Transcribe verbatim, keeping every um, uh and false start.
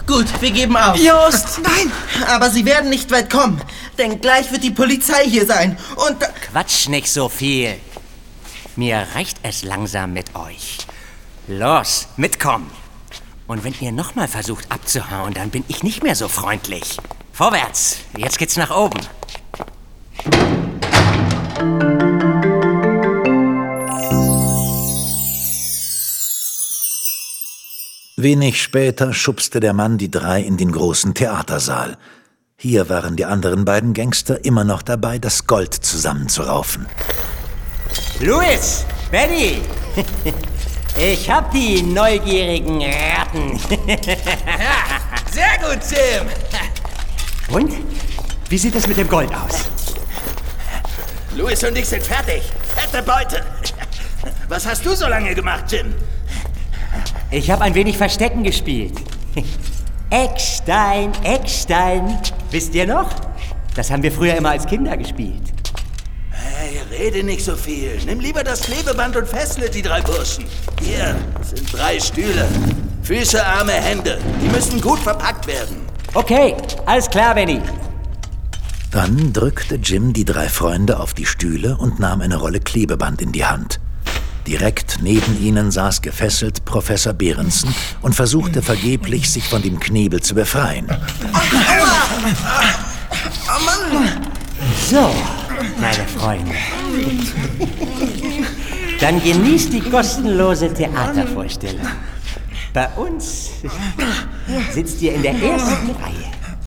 Gut, wir geben auf. Just! Nein! Aber Sie werden nicht weit kommen, denn gleich wird die Polizei hier sein. Und... Quatsch nicht so viel. Mir reicht es langsam mit euch. Los, mitkommen. Und wenn ihr nochmal versucht abzuhauen, dann bin ich nicht mehr so freundlich. Vorwärts, jetzt geht's nach oben. Wenig später schubste der Mann die drei in den großen Theatersaal. Hier waren die anderen beiden Gangster immer noch dabei, das Gold zusammenzuraufen. Louis, Benny, ich hab die neugierigen Ratten. Sehr gut, Jim! Und? Wie sieht es mit dem Gold aus? Louis und ich sind fertig. Fette Beute. Was hast du so lange gemacht, Jim? Ich habe ein wenig Verstecken gespielt. Eckstein, Eckstein. Wisst ihr noch? Das haben wir früher immer als Kinder gespielt. Hey, rede nicht so viel. Nimm lieber das Klebeband und fessle die drei Burschen. Hier sind drei Stühle. Füße, Arme, Hände. Die müssen gut verpackt werden. Okay, alles klar, Benny. Dann drückte Jim die drei Freunde auf die Stühle und nahm eine Rolle Klebeband in die Hand. Direkt neben ihnen saß gefesselt Professor Behrensen und versuchte vergeblich, sich von dem Knebel zu befreien. So, meine Freunde. Dann genießt die kostenlose Theatervorstellung. Bei uns sitzt ihr in der ersten Reihe.